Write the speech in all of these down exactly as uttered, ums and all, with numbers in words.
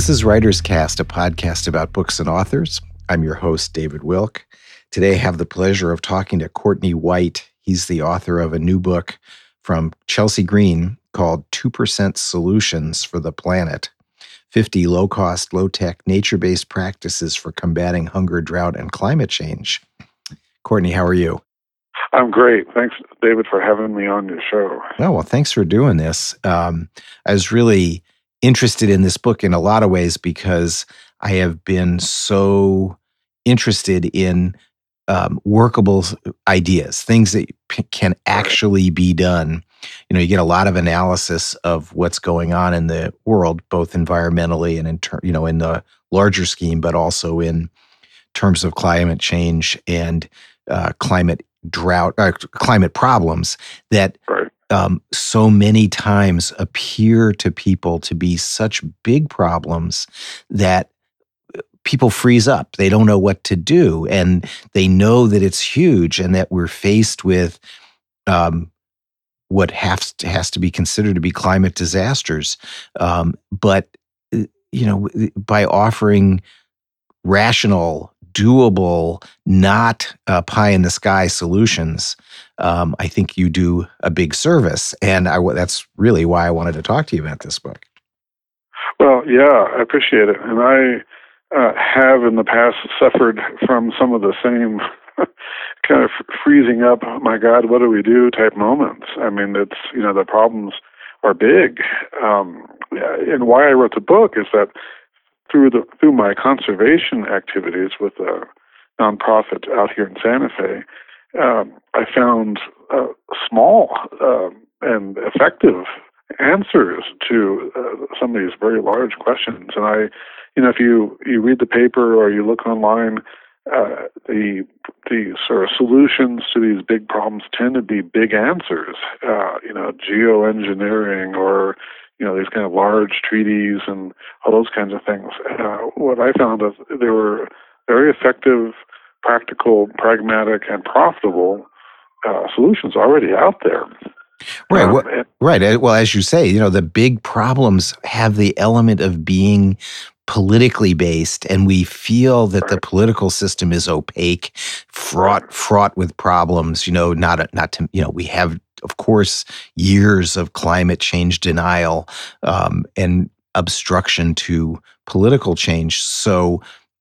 This is Writer's Cast, a podcast about books and authors. I'm your host, David Wilk. Today I have the pleasure of talking to Courtney White. He's the author of a new book from Chelsea Green called two percent Solutions for the Planet, fifty low-cost, low-tech, nature-based practices for combating hunger, drought, and climate change. Courtney, how are you? I'm great. Thanks, David, for having me on your show. Oh, well, thanks for doing this. Um, I was really interested in this book in a lot of ways because I have been so interested in um, workable ideas, things that p- can actually be done. You know, you get a lot of analysis of what's going on in the world, both environmentally and in ter- you know, in the larger scheme, but also in terms of climate change and uh, climate drought, uh, climate problems that Right. um, so many times appear to people to be such big problems that people freeze up. They don't know what to do, and they know that it's huge, and that we're faced with um, what has to, has to be considered to be climate disasters. Um, but uh, you know, by offering rational, doable, not uh, pie in the sky solutions, um, I think you do a big service, and I, that's really why I wanted to talk to you about this book. Well, yeah, I appreciate it, and I uh, have in the past suffered from some of the same kind of freezing up. My God, what do we do? Type moments. I mean, it's you know the problems are big, um, and why I wrote the book is that through the through my conservation activities with a nonprofit out here in Santa Fe, um, I found uh, small uh, and effective answers to uh, some of these very large questions. And I, you know, if you, you read the paper or you look online, uh, the the sort of solutions to these big problems tend to be big answers. Uh, you know, geoengineering or you know, these kind of large treaties and all those kinds of things. Uh, what I found is they were very effective, practical, pragmatic, and profitable uh, solutions already out there. Right. Um, Well, and, right. Well, as you say, you know, the big problems have the element of being politically based, and we feel that the right. political system is opaque, fraught, Right. fraught with problems. You know, not not to you know, we have, of course, years of climate change denial um, and obstruction to political change. So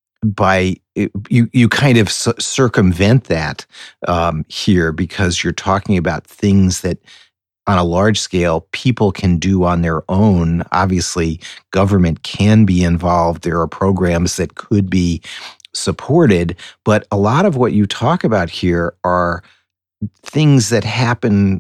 by you, you kind of c- circumvent that um, here because you're talking about things that on a large scale, people can do on their own. Obviously, government can be involved. There are programs that could be supported, but a lot of what you talk about here are things that happen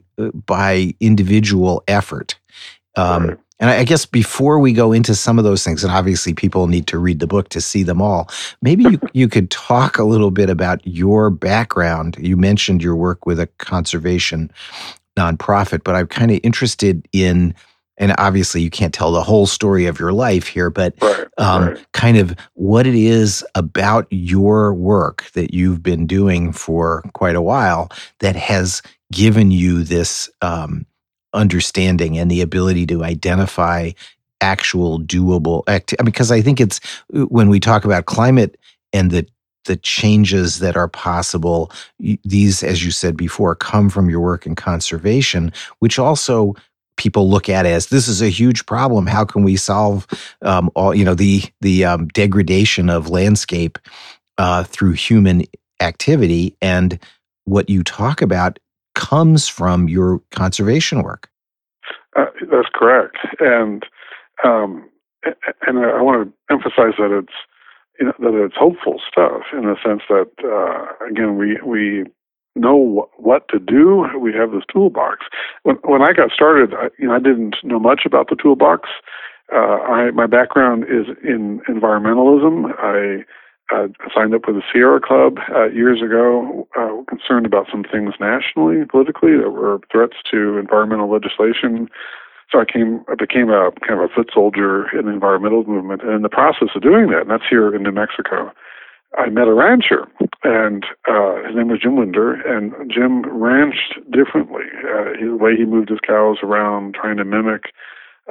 by individual effort. Um, Right. and I guess before we go into some of those things, and obviously people need to read the book to see them all, maybe you, you could talk a little bit about your background. You mentioned your work with a conservation nonprofit, but I'm kind of interested in, and obviously you can't tell the whole story of your life here, but Right. um, Right. kind of what it is about your work that you've been doing for quite a while that has given you this um, understanding and the ability to identify actual doable acti- I mean, because I think it's when we talk about climate and the the changes that are possible, these, as you said before, come from your work in conservation, which also people look at as this is a huge problem. How can we solve um, all you know the the um, degradation of landscape uh, through human activity? And what you talk about comes from your conservation work. Uh, that's correct. And um, and I, I want to emphasize that it's you know that it's hopeful stuff in the sense that uh, again we we know wh- what to do. We have this toolbox. When when I got started, I, you know I didn't know much about the toolbox. Uh, I my background is in environmentalism. I uh, signed up with the Sierra Club uh, years ago, uh, concerned about some things nationally, politically, that were threats to environmental legislation. So I came, I became a kind of a foot soldier in the environmental movement. And in the process of doing that, and that's here in New Mexico, I met a rancher, and uh, his name was Jim Winder, and Jim ranched differently. Uh, the way he moved his cows around, trying to mimic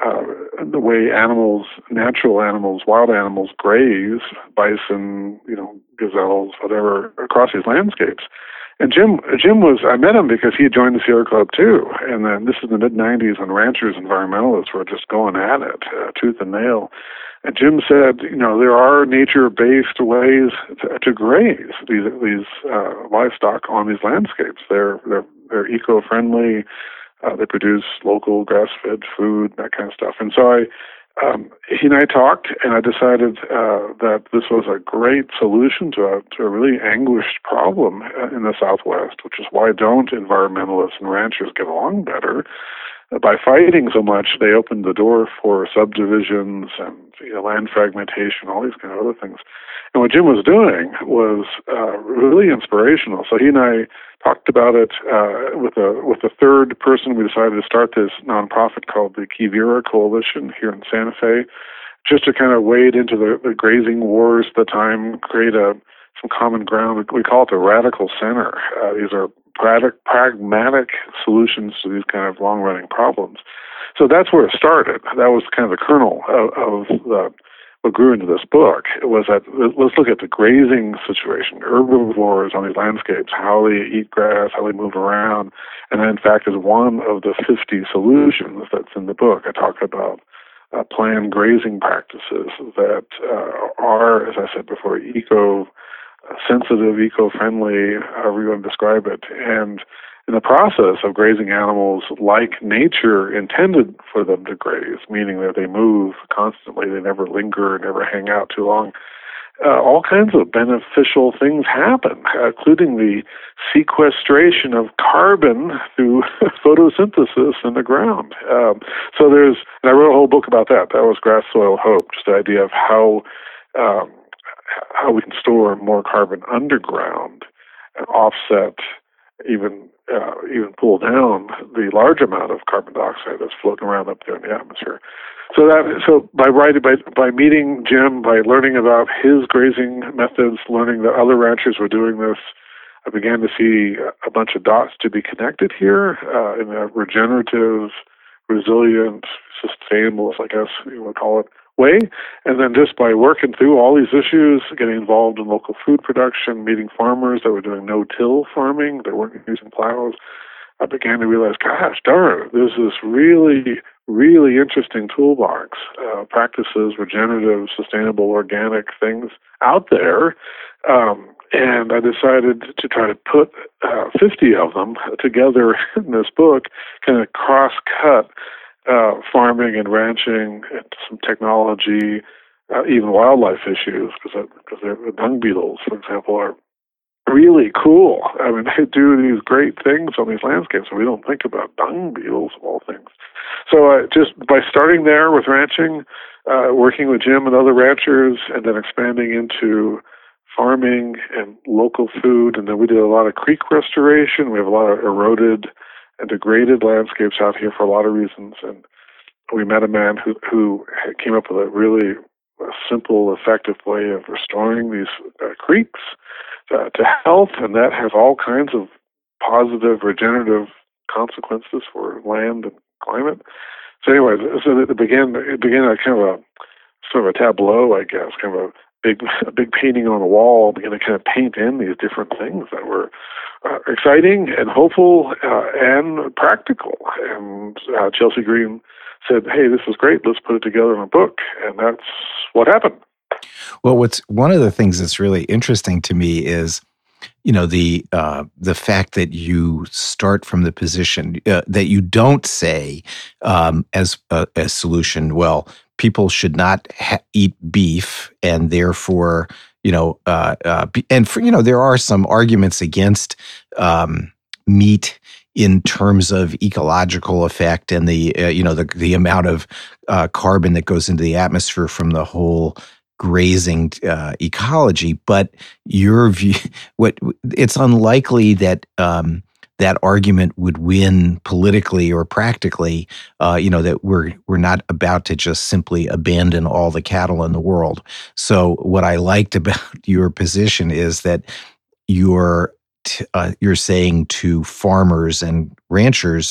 uh, the way animals, natural animals, wild animals graze, bison, you know, gazelles, whatever, across these landscapes. And Jim, Jim was, I met him because he had joined the Sierra Club too. And then this is the mid nineties when ranchers, environmentalists were just going at it, uh, tooth and nail. And Jim said, you know, there are nature-based ways to, to graze these these uh, livestock on these landscapes. They're they're, they're eco-friendly. Uh, they produce local grass-fed food, that kind of stuff. And so I, um, he and I talked, and I decided uh, that this was a great solution to a, to a really anguished problem in the Southwest, which is why don't environmentalists and ranchers get along better? By fighting so much, they opened the door for subdivisions and you know, land fragmentation, all these kind of other things. And what Jim was doing was uh, really inspirational. So he and I talked about it uh, with a with a third person. We decided to start this nonprofit called the Quivira Coalition here in Santa Fe, just to kind of wade into the, the grazing wars at the time, create a some common ground. We call it the radical center. Uh, these are pragmatic solutions to these kind of long-running problems. So that's where it started. That was kind of the kernel of, of the, what grew into this book. It was that let's look at the grazing situation, herbivores on these landscapes, how they eat grass, how they move around, and that in fact is one of the fifty solutions that's in the book. I talk about uh, planned grazing practices that uh, are, as I said before, eco sensitive, eco-friendly, however you want to describe it. And in the process of grazing animals like nature intended for them to graze, meaning that they move constantly, they never linger, never hang out too long, uh, all kinds of beneficial things happen, uh, including the sequestration of carbon through photosynthesis in the ground. Um, so there's, and I wrote a whole book about that. That was Grass Soil Hope, just the idea of how um, how we can store more carbon underground and offset, even uh, even pull down the large amount of carbon dioxide that's floating around up there in the atmosphere. So that so by writing by by meeting Jim, by learning about his grazing methods, learning that other ranchers were doing this, I began to see a bunch of dots to be connected here uh, in a regenerative, resilient, sustainable, I guess you would call it, way. And then just by working through all these issues, getting involved in local food production, meeting farmers that were doing no-till farming, they weren't using plows, I began to realize, gosh darn, there's this really, really interesting toolbox, uh, practices, regenerative, sustainable, organic things out there. Um, and I decided to try to put uh, fifty of them together in this book, kind of cross-cut Uh, farming and ranching and some technology, uh, even wildlife issues, because because the dung beetles, for example, are really cool. I mean, they do these great things on these landscapes, and we don't think about dung beetles of all things. So uh, just by starting there with ranching, uh, working with Jim and other ranchers, and then expanding into farming and local food, and then we did a lot of creek restoration. We have a lot of eroded and degraded landscapes out here for a lot of reasons. And we met a man who, who came up with a really simple, effective way of restoring these uh, creeks uh, to health, and that has all kinds of positive, regenerative consequences for land and climate. So anyway, so it began, it began a kind of a sort of a tableau, I guess, kind of a big, a big painting on a wall, began to kind of paint in these different things that were Uh, exciting and hopeful uh, and practical. And uh, Chelsea Green said, hey, this is great. Let's put it together in a book. And that's what happened. Well, what's one of the things that's really interesting to me is, you know, the uh, the fact that you start from the position uh, that you don't say um, as a, a solution, well, people should not ha- eat beef and therefore You know, uh, uh, and for, you know, there are some arguments against um, meat in terms of ecological effect and the, uh, you know, the the amount of uh, carbon that goes into the atmosphere from the whole grazing uh, ecology. But your view, what it's unlikely that um, that argument would win politically or practically. Uh, you know, that we're we're not about to just simply abandon all the cattle in the world. So what I liked about your position is that you're t- uh, you're saying to farmers and ranchers,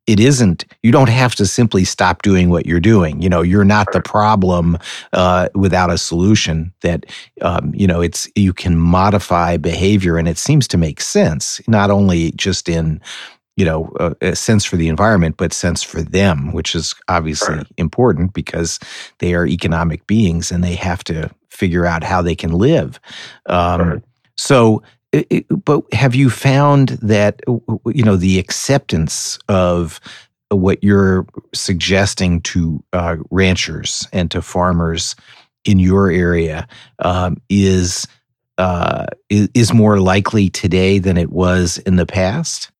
it isn't, you don't have to simply stop doing what you're doing. You know, you're not the problem uh, without a solution. That, um, you know, it's, you can modify behavior, and it seems to make sense, not only just in, you know, uh, a sense for the environment, but sense for them, which is obviously Right. important because they are economic beings and they have to figure out how they can live. Um, Right. so, it, it- but have you found that, you know, the acceptance of what you're suggesting to uh, ranchers and to farmers in your area um, is, uh, is is more likely today than it was in the past?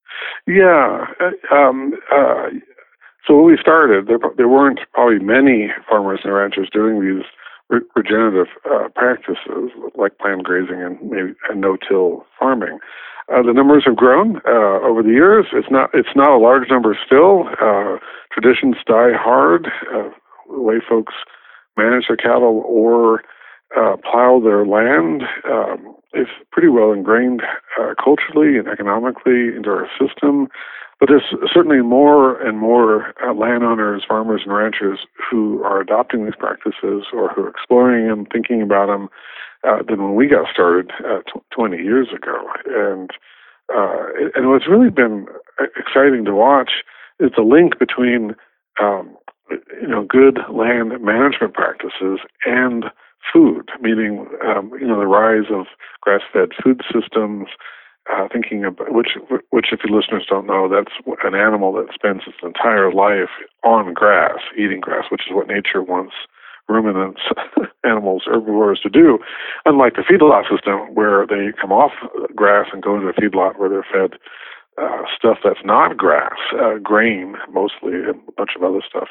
Yeah. uh, Um, uh, so when we started, there, there weren't probably many farmers and ranchers doing these re- regenerative uh, practices like planned grazing and maybe and no-till farming. Uh, the numbers have grown uh, over the years. It's not it's not a large number still. Uh, traditions die hard. Uh, the way folks manage their cattle or uh, plow their land um, is pretty well ingrained uh, culturally and economically into our system. But there's certainly more and more uh, landowners, farmers, and ranchers who are adopting these practices or who are exploring them, thinking about them, uh, than when we got started uh, tw- twenty years ago. And uh, and what's really been exciting to watch is the link between um, you know good land management practices and food, meaning um, you know the rise of grass-fed food systems. Uh, thinking about which, which, if your listeners don't know, that's an animal that spends its entire life on grass, eating grass, which is what nature wants ruminants, animals, herbivores to do. Unlike the feedlot system, where they come off grass and go into a feedlot where they're fed uh, stuff that's not grass, uh, grain mostly, and a bunch of other stuff.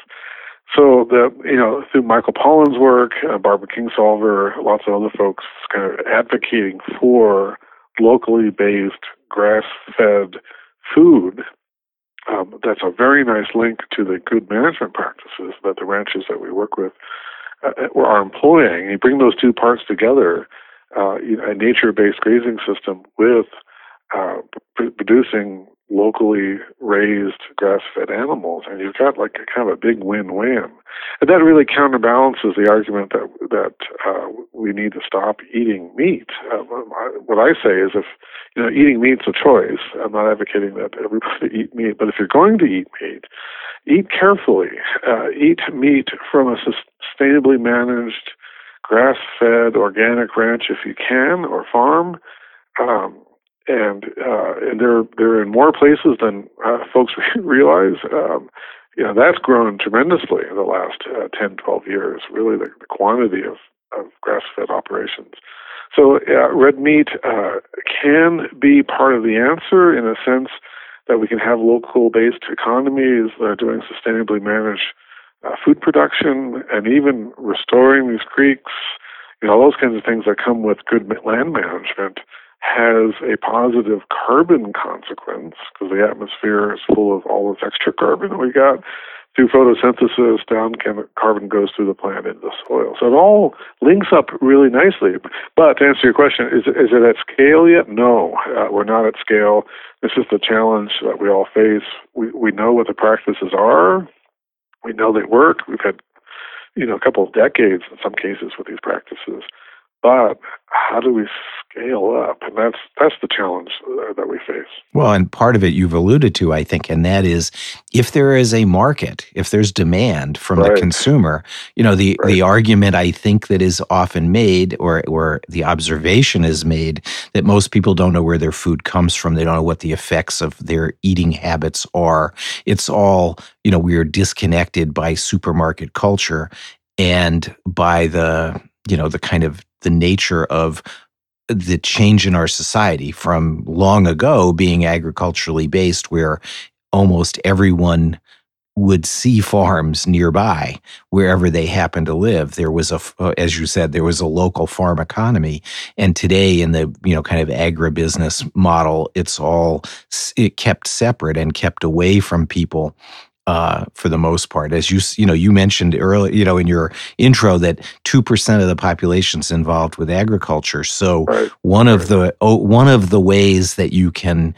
So the you know through Michael Pollan's work, uh, Barbara Kingsolver, lots of other folks kind of advocating for locally based grass-fed food. Um, that's a very nice link to the good management practices that the ranchers that we work with uh, are employing. You bring those two parts together, uh, you know, a nature-based grazing system with uh, p- producing locally raised grass-fed animals, and you've got like a kind of a big win-win. And that really counterbalances the argument that that uh, we need to stop eating meat. Uh, what I say is, if you know, eating meat's a choice. I'm not advocating that everybody eat meat, but if you're going to eat meat, eat carefully. Uh, eat meat from a sustainably managed, grass-fed, organic ranch if you can, or farm. Um, and uh, and they're they're in more places than uh, folks realize. Um, you know, that's grown tremendously in the last uh, ten, twelve years. Really, the, the quantity of, of grass-fed operations. So, uh, red meat uh, can be part of the answer in a sense that we can have local-based economies that are doing sustainably managed uh, food production and even restoring these creeks. You know, all those kinds of things that come with good land management has a positive carbon consequence because the atmosphere is full of all this extra carbon that we got through photosynthesis. Down carbon goes through the plant into the soil. So it all links up really nicely. But to answer your question, is it, is it at scale yet? No, uh, we're not at scale. This is the challenge that we all face. We we know what the practices are. We know they work. We've had you know a couple of decades in some cases with these practices. But how do we scale up? And that's that's the challenge uh, that we face. Well, and part of it you've alluded to, I think, and that is if there is a market, if there's demand from Right. the consumer, you know, the, Right. the argument I think that is often made or, or the observation is made that most people don't know where their food comes from. They don't know what the effects of their eating habits are. It's all, you know, we are disconnected by supermarket culture and by the, you know, the kind of the nature of the change in our society from long ago being agriculturally based, where almost everyone would see farms nearby wherever they happen to live. There was a, as you said, there was a local farm economy. And today in the, you know, kind of agribusiness model, it's all it kept separate and kept away from people. Uh, for the most part, as you you know, you mentioned earlier, you know, in your intro that two percent of the population's involved with agriculture. So Right. one of the oh, one of the ways that you can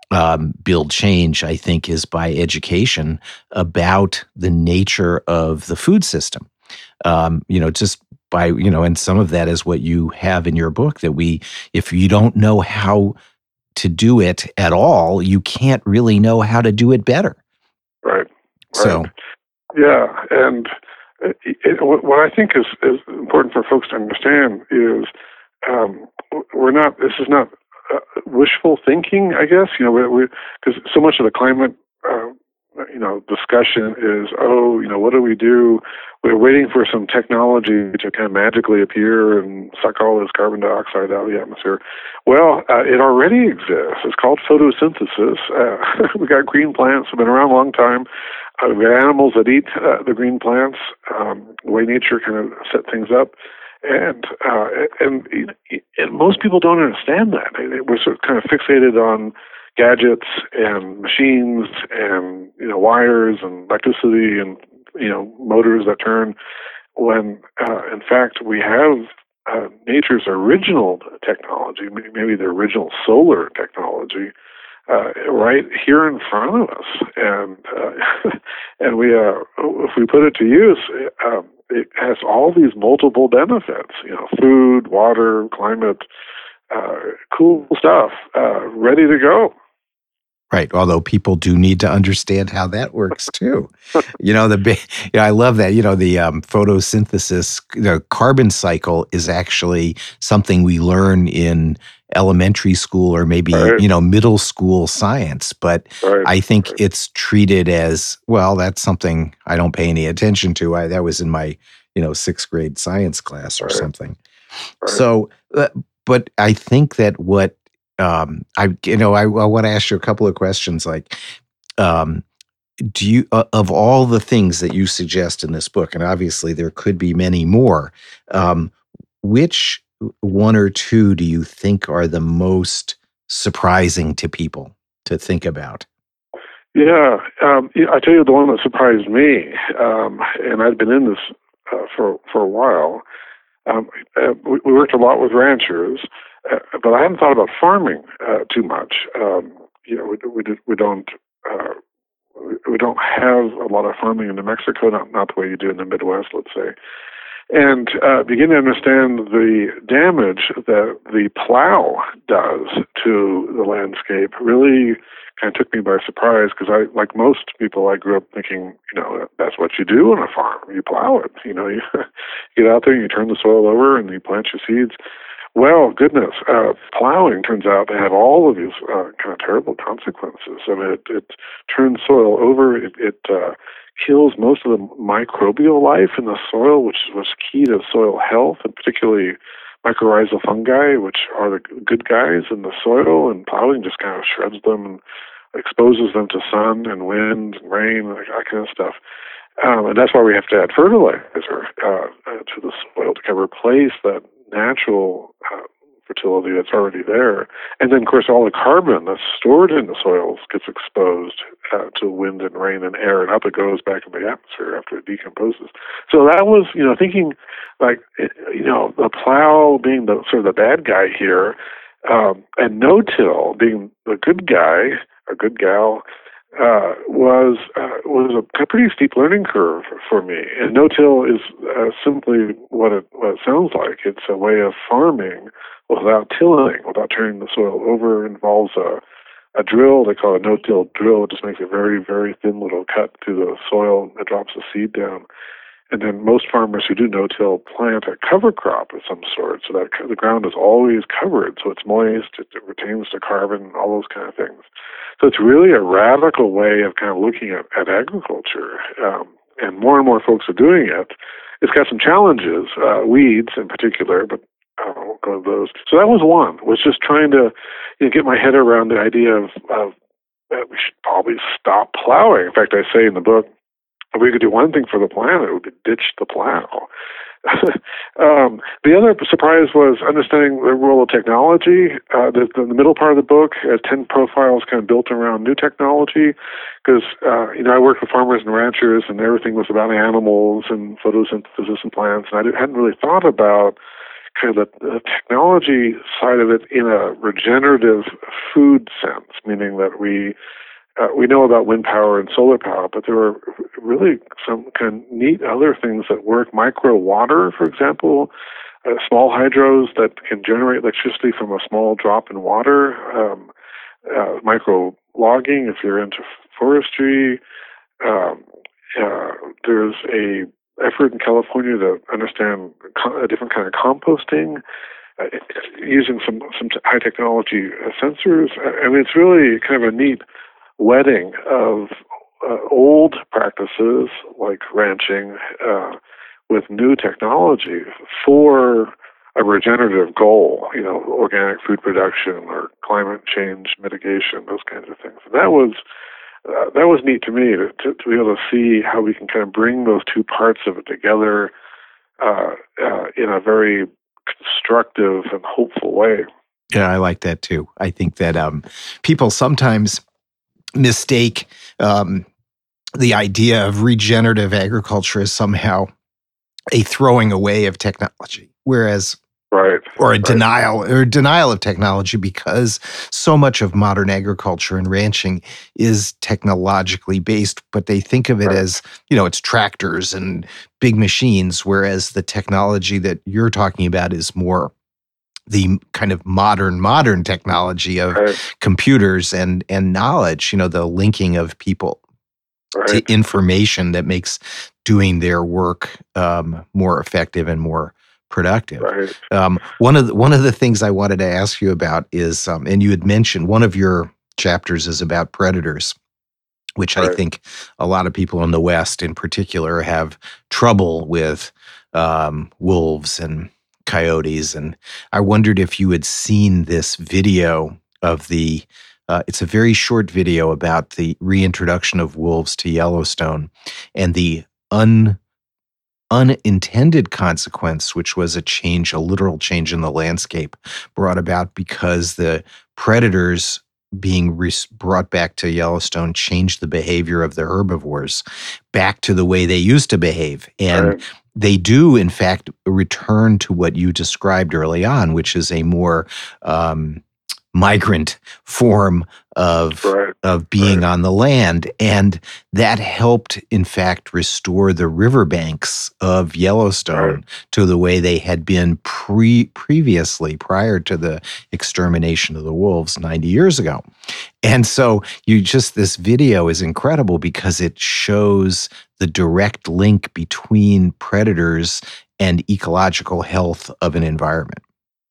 um, build change, I think, is by education about the nature of the food system. Um, you know, just by, you know, and some of that is what you have in your book, that we, if you don't know how to do it at all, you can't really know how to do it better. Right, right. So, Yeah, and it, it, what what I think is, is important for folks to understand is um, we're not, this is not uh, wishful thinking, I guess, you know, because so much of the climate, uh, you know, discussion is, oh, you know, what do we do? We're waiting for some technology to kind of magically appear and suck all this carbon dioxide out of the atmosphere. Well, uh, it already exists. It's called photosynthesis. Uh, we got green plants have been around a long time. Uh, we got animals that eat uh, the green plants, um, the way nature kind of set things up. And, uh, and and most people don't understand that. We're sort of kind of fixated on gadgets and machines and, you know, wires and electricity and, you know, motors that turn, when uh, in fact we have uh, nature's original technology, maybe the original solar technology, uh, right here in front of us. And uh, and we uh, if we put it to use, uh, it has all these multiple benefits, you know, food, water, climate, uh, cool stuff, uh, ready to go. right. Although people do need to understand how that works too. You know, the yeah, I love that. You know, the um, photosynthesis, the carbon cycle is actually something we learn in elementary school or maybe, Right. you know, middle school science. But Right. I think Right. it's treated as, well, that's something I don't pay any attention to. I, that was in my, you know, sixth grade science class or Right. something. Right. So, uh, but I think that what um, I, you know, I, I want to ask you a couple of questions. Like, um, do you, uh, of all the things that you suggest in this book, and obviously there could be many more, um, which one or two do you think are the most surprising to people to think about? Yeah, um, yeah, I tell you the one that surprised me, um, and I'd been in this uh, for for a while. Um, uh, we, we worked a lot with ranchers, uh, but I hadn't thought about farming uh, too much. Um, you know, we we, did, we don't uh, we don't have a lot of farming in New Mexico, not not the way you do in the Midwest, let's say. And uh, begin to understand the damage that the plow does to the landscape really kind of took me by surprise, because I, like most people, I grew up thinking, you know, that's what you do on a farm. You plow it. You know, you get out there and you turn the soil over and you plant your seeds. Well, goodness, uh, plowing turns out to have all of these uh, kind of terrible consequences. I mean, it, it turns soil over. It, it uh, kills most of the microbial life in the soil, which was key to soil health, and particularly mycorrhizal fungi, which are the good guys in the soil, and plowing just kind of shreds them and exposes them to sun and wind and rain and that kind of stuff. Um, and that's why we have to add fertilizer uh, uh, to the soil to kind of replace that natural uh, fertility that's already there. And then, of course, all the carbon that's stored in the soils gets exposed uh, to wind and rain and air, and up it goes back in the atmosphere after it decomposes. So that was, you know, thinking like, you know, the plow being the sort of the bad guy here, um, and no-till being the good guy, a good gal, uh, was uh, was a pretty steep learning curve for me. And no-till is uh, simply what it what it sounds like. It's a way of farming without tilling, without turning the soil over. It involves a a drill. They call it a no-till drill. It just makes a very, very thin little cut through the soil that drops the seed down. And then most farmers who do no-till plant a cover crop of some sort, so that the ground is always covered, so it's moist, it, it retains the carbon, all those kind of things. So it's really a radical way of kind of looking at, at agriculture, um, and more and more folks are doing it. It's got some challenges, uh, weeds in particular, but I won't go into those. So that was one, was just trying to, you know, get my head around the idea of, of that we should probably stop plowing. In fact, I say in the book, if we could do one thing for the planet, it would be ditch the plow. um, the other surprise was understanding the role of technology. Uh, the, the, the middle part of the book has ten profiles kind of built around new technology, because uh, you know, I worked with farmers and ranchers, and everything was about animals and photosynthesis and plants, and I didn't, hadn't really thought about kind of the, the technology side of it in a regenerative food sense, meaning that we uh, we know about wind power and solar power, but there are really some kind of neat other things that work. Micro water, for example, uh, small hydros that can generate electricity from a small drop in water. Um, uh, micro logging, if you're into forestry. Um, uh, there's a effort in California to understand co- a different kind of composting uh, using some some high technology uh, sensors. I mean, it's really kind of a neat wedding of uh, old practices like ranching uh, with new technology for a regenerative goal, you know, organic food production or climate change mitigation, those kinds of things. And that was uh, that was neat to me to, to, to be able to see how we can kind of bring those two parts of it together uh, uh, in a very constructive and hopeful way. Yeah, I like that too. I think that um, people sometimes mistake um, the idea of regenerative agriculture as somehow a throwing away of technology, whereas right, or a right. denial or denial of technology, because so much of modern agriculture and ranching is technologically based, but they think of it right. as, you know, it's tractors and big machines, whereas the technology that you're talking about is more the kind of modern, modern technology of right. computers and, and knowledge, you know, the linking of people right. to information that makes doing their work um, more effective and more productive. Right. Um, one of the, one of the things I wanted to ask you about is, um, and you had mentioned one of your chapters is about predators, which right. I think a lot of people in the West, in particular, have trouble with um, wolves and coyotes. And I wondered if you had seen this video of the. Uh, it's a very short video about the reintroduction of wolves to Yellowstone and the un unintended consequence, which was a change, a literal change in the landscape brought about because the predators being re- brought back to Yellowstone changed the behavior of the herbivores back to the way they used to behave. And right. they do, in fact, return to what you described early on, which is a more um, migrant form of Right. of being right. on the land. And that helped, in fact, restore the riverbanks of Yellowstone right. to the way they had been pre previously, prior to the extermination of the wolves ninety years ago. And so you just, this video is incredible because it shows the direct link between predators and ecological health of an environment.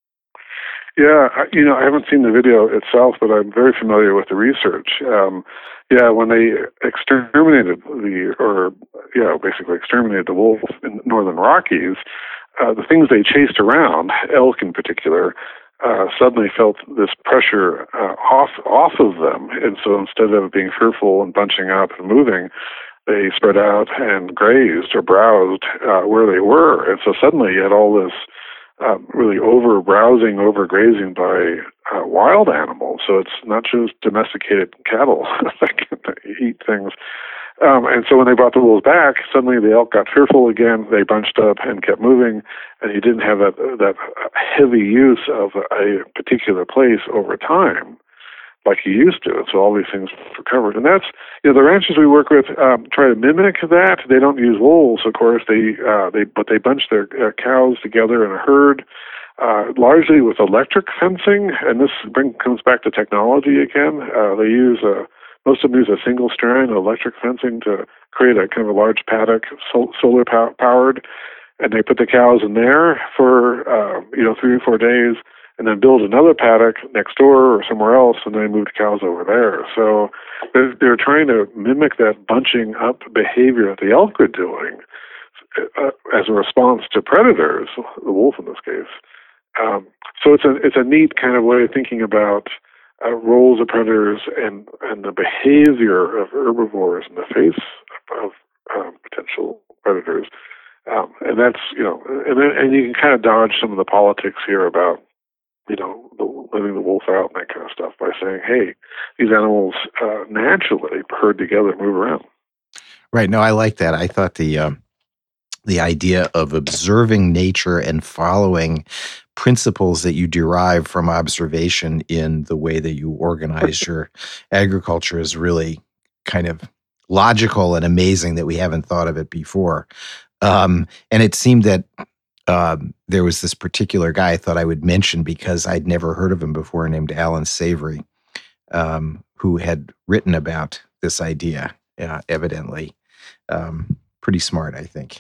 Yeah, you know, I haven't seen the video itself, but I'm very familiar with the research. Um, yeah, when they exterminated the, or yeah, basically exterminated the wolves in the Northern Rockies, uh, the things they chased around, elk in particular, uh, suddenly felt this pressure uh, off off of them, and so instead of being fearful and bunching up and moving, they spread out and grazed or browsed uh, where they were, and so suddenly you had all this. Um, really over browsing, over grazing by uh, wild animals. So it's not just domesticated cattle that can eat things. Um, and so when they brought the wolves back, suddenly the elk got fearful again. They bunched up and kept moving, and you didn't have that that heavy use of a particular place over time like you used to. So all these things recovered. And that's, you know, the ranchers we work with um, try to mimic that. They don't use wolves, of course. They, uh, they, but they bunch their uh, cows together in a herd, uh, largely with electric fencing. And this bring, comes back to technology again. Uh, they use a, most of them use a single strand electric fencing to create a kind of a large paddock, sol- solar pow- powered. And they put the cows in there for, uh, you know, three or four days, and then build another paddock next door or somewhere else, and then move the cows over there. So they're, they're trying to mimic that bunching up behavior that the elk are doing uh, as a response to predators, the wolf in this case. Um, so it's a it's a neat kind of way of thinking about uh, roles of predators and, and the behavior of herbivores in the face of um, potential predators. Um, and that's, you know, and, and you can kind of dodge some of the politics here about, you know, the, letting the wolf out and that kind of stuff by saying, hey, these animals uh, naturally herd together, move around. Right. No, I like that. I thought the um, the idea of observing nature and following principles that you derive from observation in the way that you organize your agriculture is really kind of logical and amazing that we haven't thought of it before. Um, and it seemed that um, there was this particular guy I thought I would mention because I'd never heard of him before, named Alan Savory, um, who had written about this idea, uh, evidently. Um, pretty smart, I think.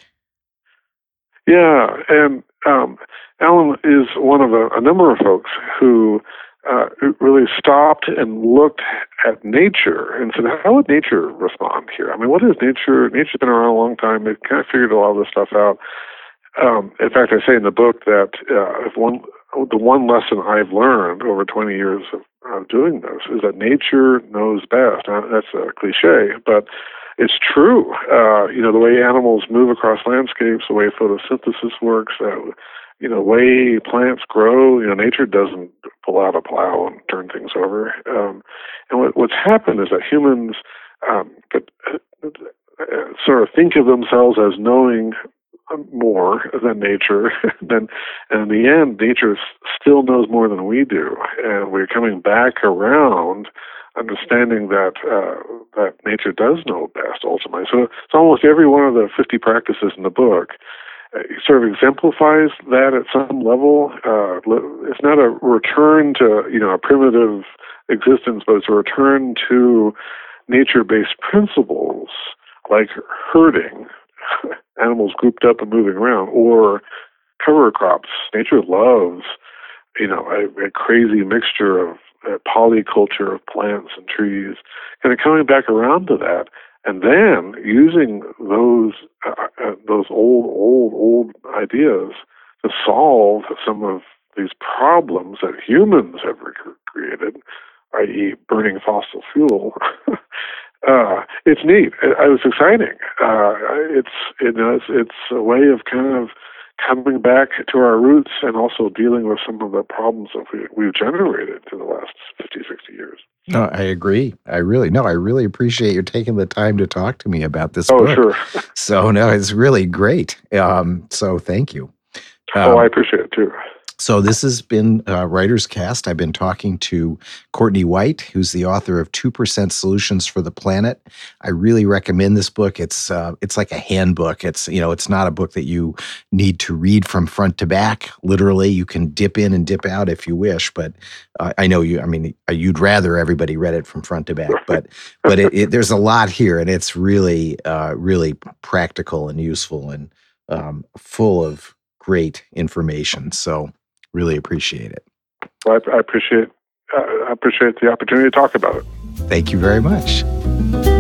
Yeah, and um, Alan is one of a, a number of folks who uh, really stopped and looked at nature and said, how would nature respond here? I mean, what is nature? Nature's been around a long time. They've kind of figured a lot of this stuff out. Um, in fact, I say in the book that uh, if one, the one lesson I've learned over twenty years of, of doing this is that nature knows best. Now, that's a cliche, but it's true. Uh, you know, the way animals move across landscapes, the way photosynthesis works, uh, you know, the way plants grow, you know, nature doesn't pull out a plow and turn things over. Um, and what, what's happened is that humans um, could, uh, sort of think of themselves as knowing more than nature. Then, and in the end, nature still knows more than we do. And we're coming back around understanding that uh, that nature does know best ultimately. So it's almost every one of the fifty practices in the book uh, sort of exemplifies that at some level. Uh, it's not a return to, you know, a primitive existence, but it's a return to nature-based principles like herding, animals grouped up and moving around, or cover crops. Nature loves, you know, a, a crazy mixture of uh, polyculture of plants and trees, kind of coming back around to that, and then using those uh, uh, those old, old, old ideas to solve some of these problems that humans have rec- created, that is, burning fossil fuel. Uh, it's neat. It, it's exciting. Uh, it's, you know, it's it's a way of kind of coming back to our roots and also dealing with some of the problems that we, we've generated in the last fifty, sixty years. No, I agree. I really, no, I really appreciate you taking the time to talk to me about this oh, book. sure. So, no, it's really great. Um, so thank you. Um, oh, I appreciate it too. So this has been uh, Writer's Cast. I've been talking to Courtney White, who's the author of two percent Solutions for the Planet. I really recommend this book. It's uh, it's like a handbook. It's, you know, it's not a book that you need to read from front to back. Literally, you can dip in and dip out if you wish. But uh, I know you. I mean, you'd rather everybody read it from front to back. But but it, it, there's a lot here, and it's really uh, really practical and useful and um, full of great information. So. Really appreciate it. Well, I, I appreciate uh, I appreciate the opportunity to talk about it. Thank you very much.